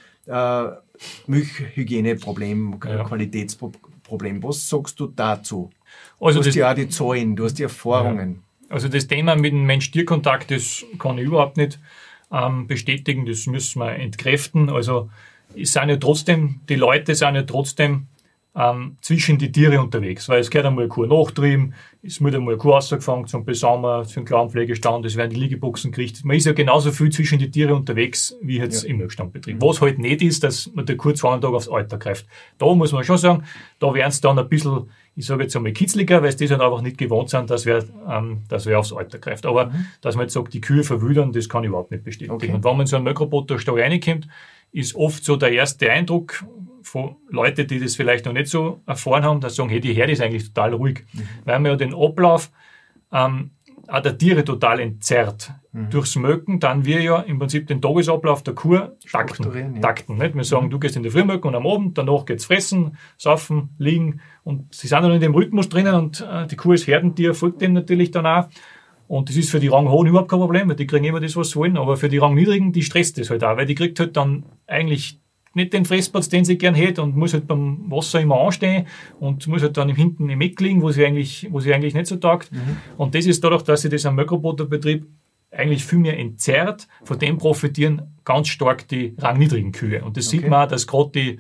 Milchhygieneproblem, Qualitätsproblem. Was sagst du dazu?
Also
du hast ja auch die Zahlen, du hast die Erfahrungen.
Ja. Also das Thema mit dem Mensch-Tier-Kontakt, das kann ich überhaupt nicht bestätigen, das müssen wir entkräften. Also die Leute sind ja trotzdem zwischen die Tiere unterwegs, weil es gehört einmal eine Kuh nachtrieben, es wird einmal eine Kuh rausgefangen zum Besammer, für den Klauenpflegestand, es werden die Liegeboxen gekriegt. Man ist ja genauso viel zwischen die Tiere unterwegs, wie jetzt im Milchstandbetrieb. Was halt nicht ist, dass man der Kuh 2 Tage aufs Alter greift. Da muss man schon sagen, da werden es dann ein bisschen, ich sage jetzt einmal kitzliger, weil es das halt einfach nicht gewohnt sind, dass wer aufs Alter greift. Aber dass man jetzt sagt, die Kühe verwildern, das kann ich überhaupt nicht bestätigen. Okay. Und wenn man in so einen Milchroboterstall reinkommt, ist oft so der erste Eindruck von Leuten, die das vielleicht noch nicht so erfahren haben, dass sie sagen, hey, die Herde ist eigentlich total ruhig. Weil man ja den Ablauf auch der Tiere total entzerrt. Durchs Melken, dann wir ja im Prinzip den Tagesablauf der Kuh takten. Nicht? Wir sagen, du gehst in die Frühmilch und am Abend, danach geht's fressen, saufen, liegen und sie sind dann in dem Rhythmus drinnen und die Kuh als Herdentier folgt dem natürlich dann auch. Und das ist für die Ranghohen überhaupt kein Problem, weil die kriegen immer das, was sie wollen. Aber für die Rangniedrigen, die stresst das halt auch, weil die kriegt halt dann eigentlich nicht den Fressplatz, den sie gern hätte und muss halt beim Wasser immer anstehen und muss halt dann hinten im Eck liegen, wo sie eigentlich nicht so taugt. Und das ist dadurch, dass sie das am Milchroboterbetrieb eigentlich viel mehr entzerrt, von dem profitieren ganz stark die rangniedrigen Kühe. Und das sieht man auch, dass gerade die,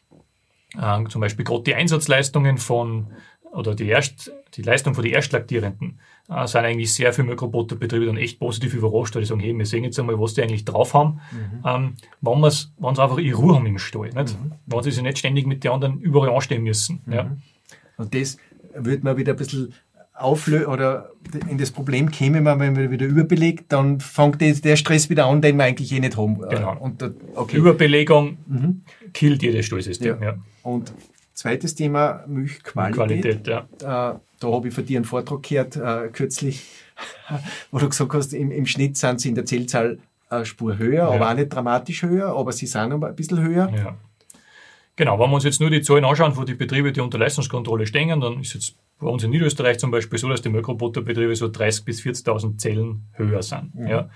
zum Beispiel gerade die Einsatzleistungen oder die Leistung von den Erstlaktierenden sind eigentlich sehr viele Milchroboterbetriebe dann echt positiv überrascht, weil die sagen, hey, wir sehen jetzt einmal, was die eigentlich drauf haben, wenn sie einfach ihre Ruhe haben im Stall. Nicht? Wenn sie sich nicht ständig mit den anderen überall anstehen müssen. Ja.
Und das wird man wieder ein bisschen auflösen oder in das Problem käme man, wenn man wieder überbelegt, dann fängt der Stress wieder an, den wir eigentlich nicht haben.
Genau. Überbelegung killt jedes Stallsystem. Ja.
Und zweites Thema, Milchqualität. Da habe ich von dir einen Vortrag gehört, kürzlich, wo du gesagt hast, im Schnitt sind sie in der Zellzahl eine Spur höher, aber auch nicht dramatisch höher, aber sie sind aber ein bisschen höher.
Ja. Genau, wenn wir uns jetzt nur die Zahlen anschauen von den Betrieben, die unter Leistungskontrolle stehen, dann ist jetzt bei uns in Niederösterreich zum Beispiel so, dass die Milchroboterbetriebe so 30.000 bis 40.000 Zellen höher sind. Ja.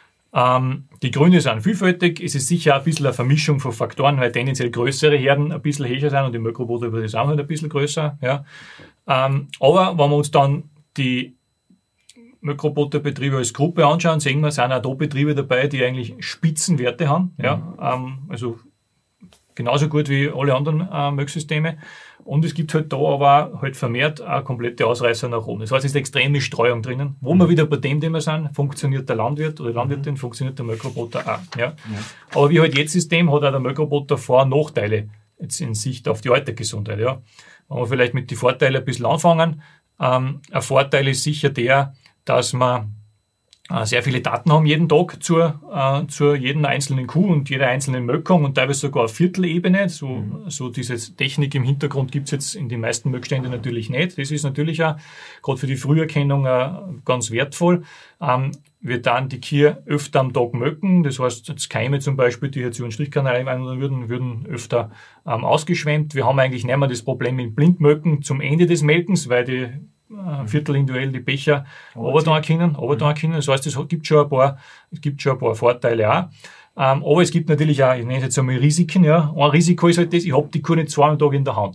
Die Gründe sind vielfältig. Es ist sicher auch ein bisschen eine Vermischung von Faktoren, weil tendenziell größere Herden ein bisschen höher sind und die Milchroboter sind halt ein bisschen größer. Ja. Aber wenn wir uns dann die Milchroboterbetriebe als Gruppe anschauen, sehen wir, sind auch da Betriebe dabei, die eigentlich Spitzenwerte haben. Ja. Also genauso gut wie alle anderen Milchsysteme. Und es gibt halt da aber halt vermehrt eine komplette Ausreißer nach oben. Das heißt, es ist extreme Streuung drinnen. Wo wir wieder bei dem Thema sind, funktioniert der Landwirt oder die Landwirtin, funktioniert der Milchroboter auch. Ja. Aber wie halt jedes System hat auch der Milchroboter Vor- und Nachteile jetzt in Sicht auf die alte Gesundheit. Ja. Wenn wir vielleicht mit den Vorteilen ein bisschen anfangen. Ein Vorteil ist sicher der, dass wir sehr viele Daten haben jeden Tag zur jeden einzelnen Kuh und jeder einzelnen Melkung und teilweise sogar auf Viertelebene. So diese Technik im Hintergrund gibt's jetzt in den meisten Milchständen natürlich nicht. Das ist natürlich auch gerade für die Früherkennung ganz wertvoll. Wir dann die Kühe öfter am Tag melken. Das heißt, jetzt Keime zum Beispiel, die jetzt über den Strichkanal einwandern würden öfter ausgeschwemmt. Wir haben eigentlich nicht mehr das Problem mit Blindmelken zum Ende des Melkens, weil die viertelindividuell die Becher runter können. Das heißt, es gibt schon ein paar Vorteile auch. Aber es gibt natürlich auch, ich nenne es jetzt einmal Risiken. Ja. Ein Risiko ist halt das, ich habe die Kuh nicht 2 am Tag in der Hand.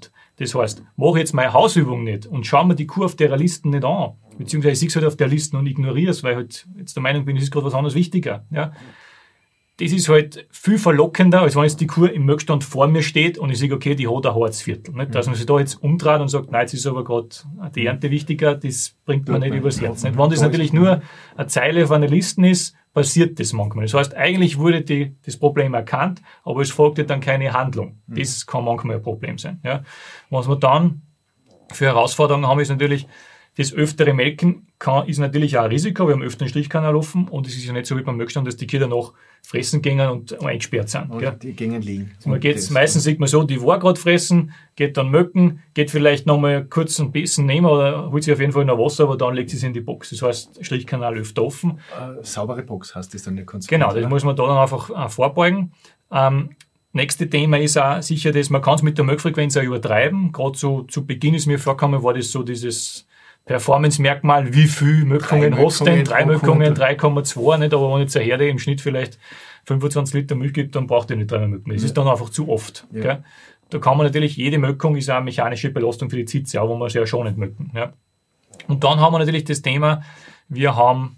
Das heißt, mache jetzt meine Hausübung nicht und schaue mir die Kuh auf der Liste nicht an, beziehungsweise ich sehe es halt auf der Liste und ignoriere es, weil ich halt jetzt der Meinung bin, es ist gerade was anderes wichtiger. Ja. Das ist halt viel verlockender, als wenn jetzt die Kuh im Milchstand vor mir steht und ich sehe, okay, die hat ein Harzviertel. Nicht? Dass man sich da jetzt umdreht und sagt, nein, jetzt ist aber gerade die Ernte wichtiger, das bringt man nicht übers Herz. Nicht? Wenn das natürlich nur eine Zeile auf einer Liste ist, passiert das manchmal. Das heißt, eigentlich wurde das Problem erkannt, aber es folgte dann keine Handlung. Das kann manchmal ein Problem sein. Ja. Was wir dann für Herausforderungen haben, ist natürlich, das öftere Melken ist natürlich auch ein Risiko. Wir haben öfter einen Strichkanal offen und es ist ja nicht so wie beim Milchstand, dass die Kühe danach fressen gehen und eingesperrt sind.
Oder die gehen liegen.
Meistens sieht man so, die war gerade fressen, geht dann melken, geht vielleicht nochmal kurz einen Bissen nehmen oder holt sich auf jeden Fall noch Wasser, aber dann legt sie es in die Box. Das heißt, Strichkanal öfter offen.
Saubere Box heißt das dann nicht konsequent.
Genau, das muss man da dann einfach vorbeugen. Nächste Thema ist auch sicher, dass man kann es mit der Milchfrequenz auch übertreiben. Gerade so zu Beginn ist mir vorgekommen, war das so dieses Performance-Merkmal, wie viel Milchungen hast du denn? 3 Milchungen, 3,2, nicht? Aber wenn jetzt eine Herde im Schnitt vielleicht 25 Liter Milch gibt, dann braucht ihr nicht 3 Milchungen. Das ist dann einfach zu oft. Ja. Gell? Da kann man natürlich, jede Milchung ist auch eine mechanische Belastung für die Zitze, auch wo man sehr schonend milken. Ja. Und dann haben wir natürlich das Thema, wir haben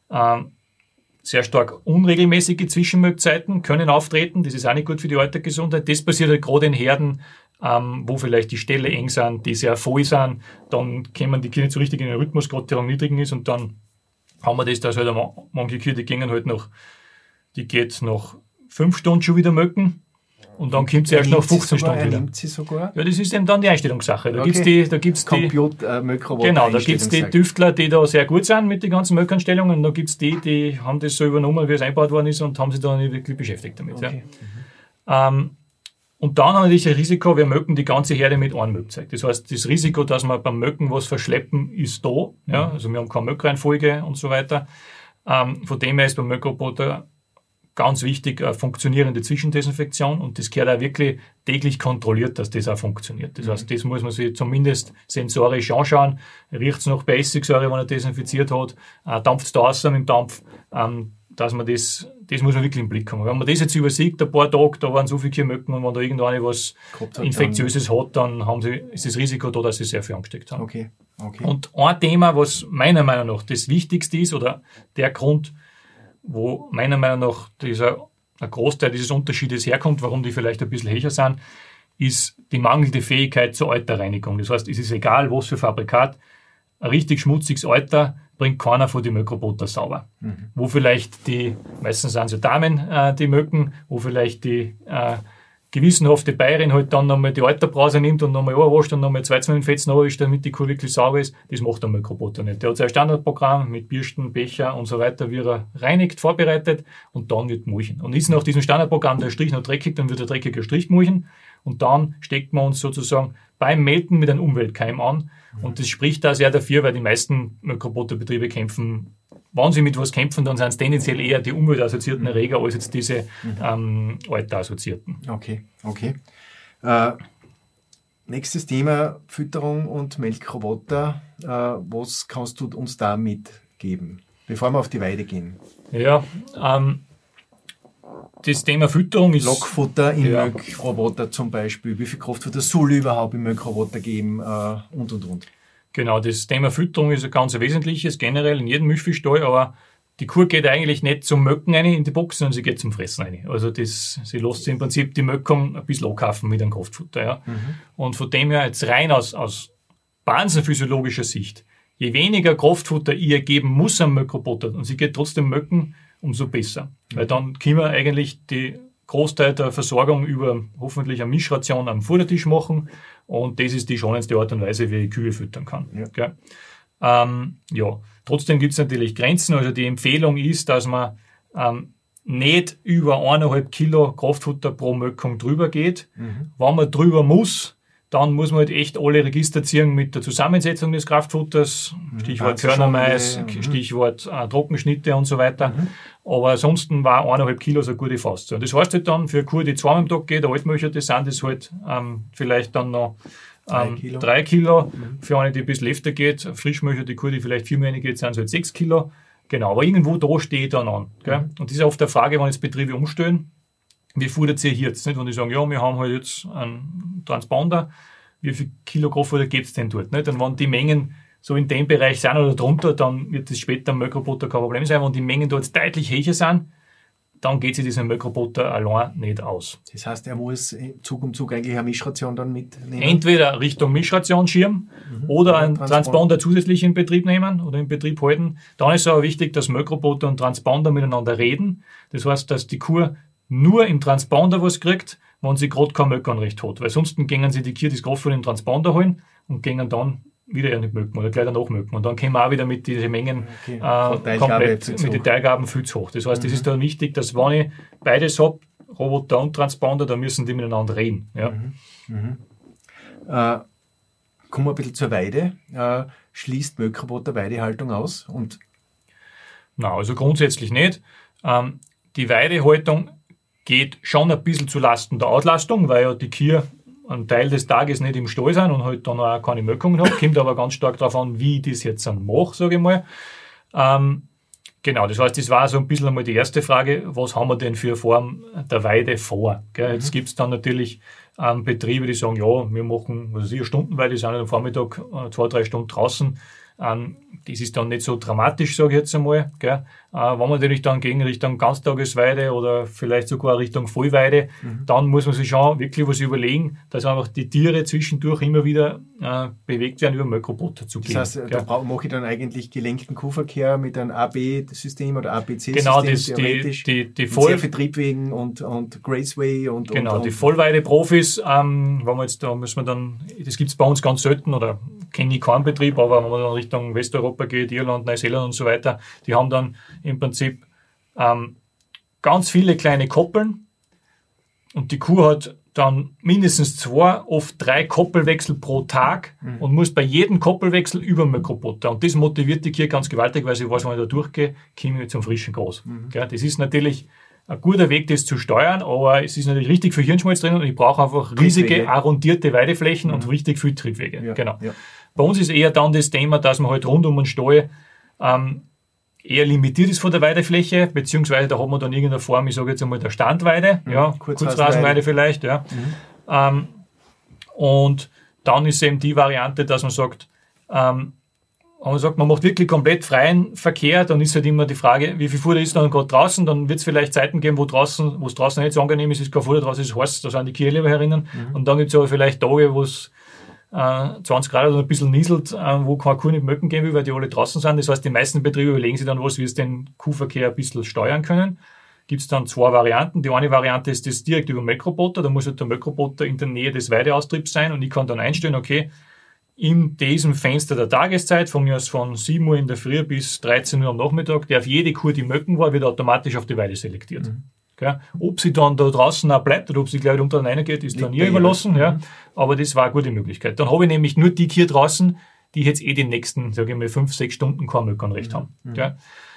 sehr stark unregelmäßige Zwischenmilchzeiten können auftreten. Das ist auch nicht gut für die Altersgesundheit. Das passiert halt gerade in Herden, wo vielleicht die Ställe eng sind, die sehr voll sind. Dann kommen die Kühe nicht so richtig in den Rhythmus, gerade der am niedrigen ist. Und dann haben wir das, dass halt manche Kühe, die gehen halt die geht nach 5 Stunden schon wieder melken. Und dann kommt sie erst nach 15 Stunden wieder.
Nimmt sie sogar?
Ja, das ist eben dann die Einstellungssache. Da gibt's
Computer-Milchroboter.
Genau, da gibt's die Tüftler, die da sehr gut sind mit den ganzen Milcheinstellungen. Und da gibt's die haben das so übernommen, wie es eingebaut worden ist und haben sich da nicht wirklich beschäftigt damit. Okay. Ja. Und dann haben wir natürlich ein Risiko, wir melken die ganze Herde mit einem Milchzeug. Das heißt, das Risiko, dass wir beim Melken was verschleppen, ist da. Ja, also wir haben keine Milchreihenfolge und so weiter. Von dem her ist beim Milchroboter ganz wichtig, eine funktionierende Zwischendesinfektion und das gehört auch wirklich täglich kontrolliert, dass das auch funktioniert. Das heißt, das muss man sich zumindest sensorisch anschauen. Riecht es nach Essigsäure, wenn er desinfiziert hat? Dampft es da raus mit dem Dampf? Dass man das muss man wirklich im Blick haben. Wenn man das jetzt übersieht, ein paar Tage, da waren so viele Kühe melken und wenn da irgendwann was Infektiöses hat, dann ist das Risiko da, dass sie sehr viel angesteckt haben.
Okay.
Und ein Thema, was meiner Meinung nach das Wichtigste ist oder der Grund, wo meiner Meinung nach ein Großteil dieses Unterschiedes herkommt, warum die vielleicht ein bisschen höher sind, ist die mangelnde Fähigkeit zur Euterreinigung. Das heißt, es ist egal, was für Fabrikat, ein richtig schmutziges Euter bringt keiner von den Milchroboter sauber. Wo vielleicht meistens sind es ja Damen, die melken, wo vielleicht die gewissenhafte Bayerin halt dann nochmal die Euterbrause nimmt und nochmal anwascht und nochmal 2 Fetzen anwischt, damit die Kuh wirklich sauber ist. Das macht der Milchroboter nicht. Der hat sein Standardprogramm mit Bürsten, Becher und so weiter, wie er reinigt, vorbereitet und dann wird gemulchen. Und ist nach diesem Standardprogramm der Strich noch dreckig, dann wird der dreckige Strich gemulchen und dann steckt man uns sozusagen beim Melken mit einem Umweltkeim an. Und das spricht da sehr dafür, weil die meisten Milchroboterbetriebe kämpfen. Wenn sie mit was kämpfen, dann sind es tendenziell eher die umweltassoziierten Erreger als jetzt diese Euter-assoziierten.
Okay. Nächstes Thema, Fütterung und Melkroboter. Was kannst du uns da mitgeben, bevor wir auf die Weide gehen?
Ja, das Thema Fütterung ist...
Lockfutter im Milchroboter zum Beispiel. Wie viel Kraftfutter soll überhaupt im Milchroboter geben und.
Genau, das Thema Fütterung ist ein ganz wesentliches, generell in jedem Milchviehstall, aber die Kuh geht eigentlich nicht zum Melken rein in die Box, sondern sie geht zum Fressen rein. Also sie lässt sich im Prinzip die Melkung ein bisschen ankaufen mit einem Kraftfutter. Ja. Und von dem her jetzt rein aus basenphysiologischer Sicht, je weniger Kraftfutter ihr geben muss am Milchroboter und sie geht trotzdem melken, umso besser. Weil dann können wir eigentlich die Großteil der Versorgung über hoffentlich eine Mischration am Futtertisch machen und das ist die schonendste Art und Weise, wie ich Kühe füttern kann. Ja. Trotzdem gibt es natürlich Grenzen. Also die Empfehlung ist, dass man nicht über 1,5 Kilo Kraftfutter pro Melkung drüber geht. Wenn man drüber muss, dann muss man halt echt alle Register ziehen mit der Zusammensetzung des Kraftfutters, Stichwort Körnermais, Stichwort Trockenschnitte und so weiter. Aber ansonsten war 1,5 Kilo so eine gute Faust. Und das heißt halt dann für eine Kuh, die 2-mal am Tag geht, Altmilcher, das sind das halt vielleicht dann noch 3 Kilo. Für eine, die ein bisschen öfter geht, Frischmilcher, die Kuh, die vielleicht 4-mal geht, sind es halt 6 Kilo. Genau, aber irgendwo da steht dann an. Gell? Und das ist oft der Frage, wenn jetzt Betriebe umstellen, wie futtert ihr jetzt? Nicht? Wenn die sagen, ja, wir haben halt jetzt einen Transponder, wie viel Kilo Kraftfutter gibt es denn dort. Nicht? Und wenn die Mengen so in dem Bereich sind oder drunter, dann wird das später am Milchroboter kein Problem sein. Wenn die Mengen dort deutlich höher sind, dann geht sich dieser Milchroboter allein nicht aus.
Das heißt, er muss Zug um Zug eigentlich eine Mischration dann mitnehmen?
Entweder Richtung Mischration schirmen oder einen Transponder zusätzlich in Betrieb nehmen oder in Betrieb halten. Dann ist es aber wichtig, dass Milchroboter und Transponder miteinander reden. Das heißt, dass die Kuh nur im Transponder was kriegt, wenn sie gerade kein Milchanrecht hat. Weil sonst gehen sie die Kühe das Kraftfutter im Transponder holen und gehen dann wieder ja nicht milken oder gleich danach milken. Und dann kommen wir auch wieder mit diesen Mengen komplett mit den Teilgaben viel zu hoch. Das heißt, das ist dann wichtig, dass wenn ich beides habe, Roboter und Transponder, dann müssen die miteinander reden. Ja.
Kommen wir ein bisschen zur Weide. Schließt Milchroboter Weidehaltung aus?
Nein, also grundsätzlich nicht. Die Weidehaltung geht schon ein bisschen zu Lasten der Auslastung, weil ja die Kühe einen Teil des Tages nicht im Stall sind und halt dann auch keine Melkungen haben. Kommt aber ganz stark darauf an, wie ich das jetzt mache, sage ich mal. Genau, das heißt, das war so ein bisschen einmal die erste Frage, was haben wir denn für eine Form der Weide vor? Gell? Jetzt gibt es dann natürlich Betriebe, die sagen, ja, wir machen, was weiß ich, eine Stundenweide, die sind am Vormittag 2-3 Stunden draußen. Das ist dann nicht so dramatisch, sage ich jetzt einmal. Gell? Wenn man natürlich dann gegen Richtung Ganztagesweide oder vielleicht sogar Richtung Vollweide, dann muss man sich schon wirklich was überlegen, dass einfach die Tiere zwischendurch immer wieder bewegt werden, über Milchroboter zu gehen.
Das heißt, da mache ich dann eigentlich gelenkten Kuhverkehr mit einem AB-System oder ABC-System.
Genau, die
sehr viel Triebwegen und Graceway und
die Vollweide-Profis, wenn wir jetzt, da müssen wir dann, das gibt es bei uns ganz selten oder kenne ich keinen Betrieb, aber wenn man dann Richtung Westeuropa geht, Irland, Neuseeland und so weiter, die haben dann im Prinzip ganz viele kleine Koppeln und die Kuh hat dann mindestens 2, oft 3 Koppelwechsel pro Tag und muss bei jedem Koppelwechsel über den Milchroboter. Und das motiviert die Kuh ganz gewaltig, weil sie weiß, wenn ich da durchgehe, komme ich zum frischen Gras. Das ist natürlich ein guter Weg, das zu steuern, aber es ist natürlich richtig viel Hirnschmalz drin und ich brauche einfach riesige, arrondierte Weideflächen und richtig viel Triebwege.
Ja,
genau.
Ja.
Bei uns ist eher dann das Thema, dass man halt rund um den Stall eher limitiert ist von der Weidefläche, beziehungsweise da hat man dann irgendeine Form, ich sage jetzt einmal der Standweide, Kurzrasenweide vielleicht, ja. Und dann ist eben die Variante, dass man sagt, man macht wirklich komplett freien Verkehr, dann ist halt immer die Frage, wie viel Futter ist dann gerade draußen, dann wird es vielleicht Zeiten geben, wo es draußen nicht so angenehm ist kein Futter draußen, ist heiß, da sind die Kühe lieber herinnen, und dann gibt es aber vielleicht Tage, wo es 20 Grad oder ein bisschen nieselt, wo keine Kuh nicht melken gehen will, weil die alle draußen sind. Das heißt, die meisten Betriebe überlegen sich dann was, wie sie den Kuhverkehr ein bisschen steuern können. Gibt es dann 2 Varianten. Die eine Variante ist das direkt über Melkroboter. Da muss halt der Melkroboter in der Nähe des Weideaustriebs sein und ich kann dann einstellen, okay, in diesem Fenster der Tageszeit, von mir aus von 7 Uhr in der Früh bis 13 Uhr am Nachmittag, darf jede Kuh, die melken war, wird automatisch auf die Weide selektiert. Okay. Ob sie dann da draußen auch bleibt oder ob sie gleich unter reingeht, ist dann ihr überlassen. Ja. Aber das war eine gute Möglichkeit. Dann habe ich nämlich nur die hier draußen, die jetzt die nächsten, sage ich mal, 5-6 Stunden kein Melkanrecht haben. Okay.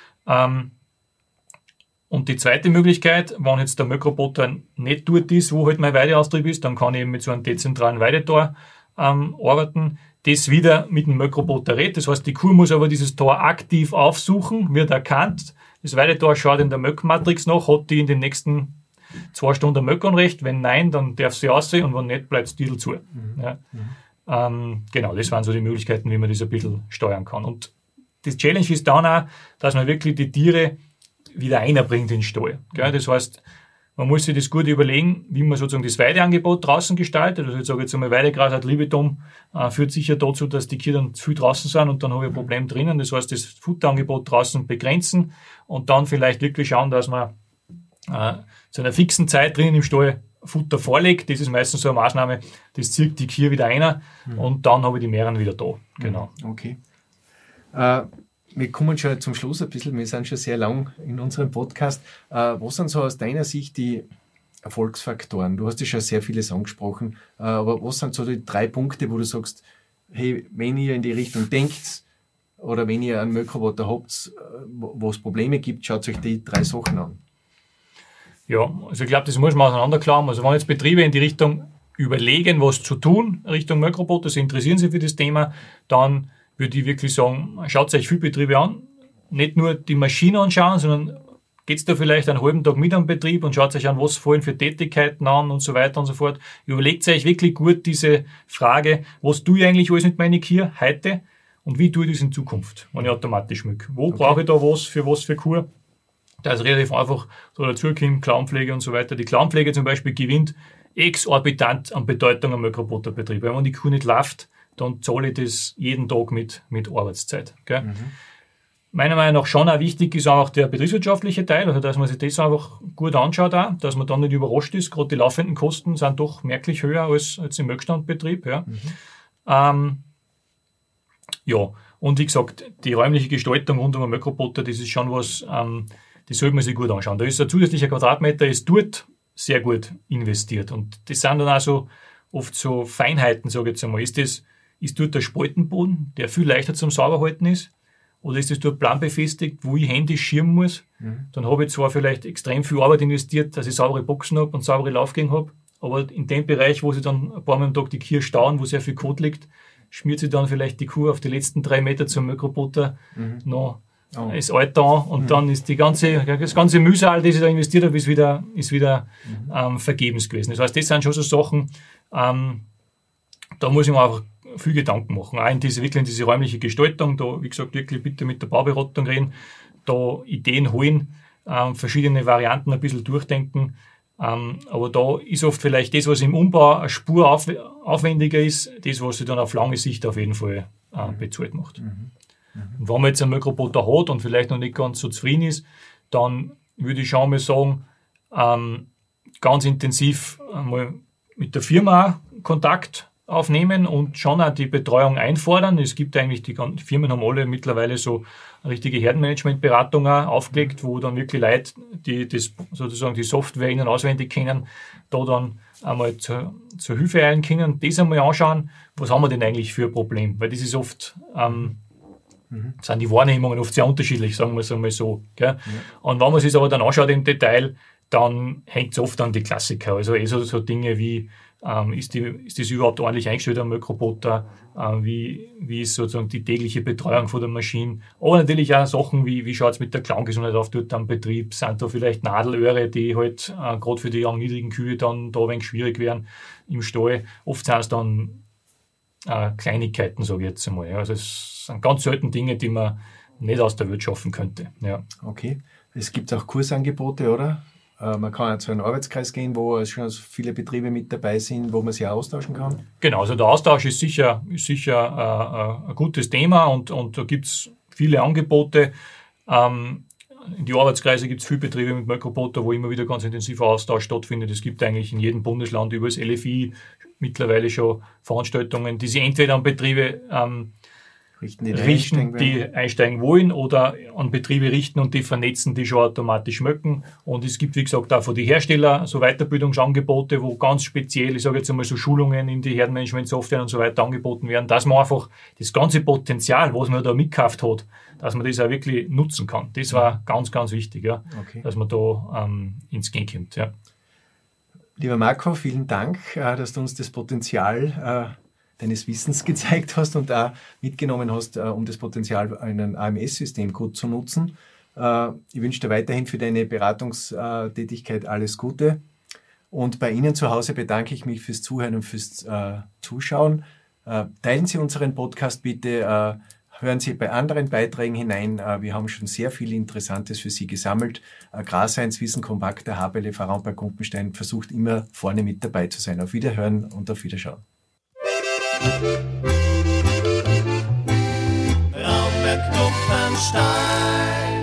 Und die zweite Möglichkeit, wenn jetzt der Melkroboter nicht dort ist, wo halt mein Weideaustrieb ist, dann kann ich eben mit so einem dezentralen Weidetor arbeiten, das wieder mit dem Melkroboter redet. Das heißt, die Kuh muss aber dieses Tor aktiv aufsuchen, wird erkannt. Das Weidetor schaut in der Melkmatrix nach, hat die in den nächsten 2 Stunden Melkanrecht. Wenn nein, dann darf sie aussehen und wenn nicht, bleibt es Titel zu. Ja. Genau, das waren so die Möglichkeiten, wie man das ein bisschen steuern kann. Und das Challenge ist dann auch, dass man wirklich die Tiere wieder einbringt in den Stall. Gell? Das heißt, man muss sich das gut überlegen, wie man sozusagen das Weideangebot draußen gestaltet. Also ich sage jetzt einmal, Weidegras ad libitum führt sicher dazu, dass die Kühe dann viel draußen sind und dann habe ich ein Problem drinnen. Das heißt, das Futterangebot draußen begrenzen und dann vielleicht wirklich schauen, dass man zu einer fixen Zeit drinnen im Stall Futter vorlegt. Das ist meistens so eine Maßnahme, das zieht die Kühe wieder ein und dann habe ich die Meeren wieder da. Genau.
Okay. Wir kommen schon zum Schluss ein bisschen, wir sind schon sehr lang in unserem Podcast. Was sind so aus deiner Sicht die Erfolgsfaktoren? Du hast ja schon sehr vieles angesprochen, aber was sind so die 3 Punkte, wo du sagst, hey, wenn ihr in die Richtung denkt oder wenn ihr einen Melkroboter habt, wo es Probleme gibt, schaut euch die 3 Sachen an.
Ja, also ich glaube, das muss man auseinanderklauen. Also wenn jetzt Betriebe in die Richtung überlegen, was zu tun, Richtung Melkroboter, sie interessieren sich für das Thema, dann würde ich wirklich sagen, schaut euch viele Betriebe an, nicht nur die Maschine anschauen, sondern geht's da vielleicht einen halben Tag mit am Betrieb und schaut euch an, was fallen für Tätigkeiten an und so weiter und so fort. Überlegt euch wirklich gut diese Frage, was tue ich eigentlich alles mit meiner Kur heute und wie tue ich das in Zukunft, wenn ich automatisch schmücke. Wo brauche ich da was für Kur? Da ist relativ einfach so dazukommt, Klauenpflege und so weiter. Die Klauenpflege zum Beispiel gewinnt exorbitant an Bedeutung am Mikrobutterbetrieb. Wenn die Kuh nicht läuft, dann zahle ich das jeden Tag mit Arbeitszeit. Gell? Meiner Meinung nach schon auch wichtig ist auch der betriebswirtschaftliche Teil, also dass man sich das einfach gut anschaut auch, dass man dann nicht überrascht ist. Gerade die laufenden Kosten sind doch merklich höher als im Milchstandbetrieb. Ja. Ja, und wie gesagt, die räumliche Gestaltung rund um den Mikrobutter, das ist schon was, das sollte man sich gut anschauen. Da ist ein zusätzlicher Quadratmeter, ist dort sehr gut investiert. Und das sind dann auch so oft so Feinheiten, sage ich jetzt einmal. Ist dort der Spaltenboden, der viel leichter zum Sauberhalten ist? Oder ist das dort planbefestigt, wo ich händisch schirmen muss? Dann habe ich zwar vielleicht extrem viel Arbeit investiert, dass ich saubere Boxen habe und saubere Laufgänge habe, aber in dem Bereich, wo sie dann ein paar Mal am Tag die Kühe stauen, wo sehr viel Kot liegt, schmiert sie dann vielleicht die Kuh auf die letzten 3 Meter zum Mikrobutter noch das Alter an und dann ist das ganze Mühsal, das ich da investiert habe, ist wieder vergebens gewesen. Das heißt, das sind schon so Sachen, da muss ich mir einfach viel Gedanken machen. Auch in diese räumliche Gestaltung, da, wie gesagt, wirklich bitte mit der Bauberatung reden, da Ideen holen, verschiedene Varianten ein bisschen durchdenken. Aber da ist oft vielleicht das, was im Umbau eine Spur aufwendiger ist, das, was sich dann auf lange Sicht auf jeden Fall bezahlt macht. Und wenn man jetzt einen Mikrobutter hat und vielleicht noch nicht ganz so zufrieden ist, dann würde ich schon mal sagen, ganz intensiv mal mit der Firma Kontakt aufnehmen und schon auch die Betreuung einfordern. Es gibt eigentlich, die Firmen haben alle mittlerweile so eine richtige Herdenmanagement-Beratung aufgelegt, wo dann wirklich Leute, die das sozusagen die Software innen auswendig kennen, da dann einmal zur Hilfe eilen können, das einmal anschauen, was haben wir denn eigentlich für ein Problem? Weil das ist oft, sind die Wahrnehmungen oft sehr unterschiedlich, sagen wir es einmal so. Gell? Und wenn man sich aber dann anschaut im Detail, dann hängt es oft an die Klassiker. Also so Dinge wie, ist das überhaupt ordentlich eingestellt am Mikrobutter? Wie ist sozusagen die tägliche Betreuung von der Maschine? Aber natürlich auch Sachen wie schaut es mit der Klauengesundheit auf dort am Betrieb? Sind da vielleicht Nadelöhre, die halt gerade für die niedrigen Kühe dann da ein wenig schwierig wären im Stall? Oft sind es dann Kleinigkeiten, sage ich jetzt einmal. Also es sind ganz selten Dinge, die man nicht aus der Welt schaffen könnte. Ja.
Okay. Es gibt auch Kursangebote, oder? Man kann auch zu einem Arbeitskreis gehen, wo schon viele Betriebe mit dabei sind, wo man sich austauschen kann.
Genau, also der Austausch ist sicher ein gutes Thema und da gibt es viele Angebote. In die Arbeitskreise gibt es viele Betriebe mit Mikrobutter, wo immer wieder ganz intensiver Austausch stattfindet. Es gibt eigentlich in jedem Bundesland über das LFI mittlerweile schon Veranstaltungen, die sich entweder an Betriebe richten, die einsteigen wollen, oder an Betriebe richten und die vernetzen, die schon automatisch möchten. Und es gibt, wie gesagt, auch von den Herstellern so Weiterbildungsangebote, wo ganz speziell, ich sage jetzt einmal so Schulungen in die Herdenmanagement-Software und so weiter angeboten werden, dass man einfach das ganze Potenzial, was man da mitgekauft hat, dass man das auch wirklich nutzen kann. Das war ganz, ganz wichtig, ja, dass man da ins Gehen kommt. Ja.
Lieber Marco, vielen Dank, dass du uns das Potenzial deines Wissens gezeigt hast und auch mitgenommen hast, um das Potenzial in einem AMS-System gut zu nutzen. Ich wünsche dir weiterhin für deine Beratungstätigkeit alles Gute. Und bei Ihnen zu Hause bedanke ich mich fürs Zuhören und fürs Zuschauen. Teilen Sie unseren Podcast bitte, hören Sie bei anderen Beiträgen hinein. Wir haben schon sehr viel Interessantes für Sie gesammelt. Grasheins, Wissen, Kompakter, Habele, Farraum, Gumpenstein versucht immer vorne mit dabei zu sein. Auf Wiederhören und auf Wiederschauen.
Raumberg Gumpenstein.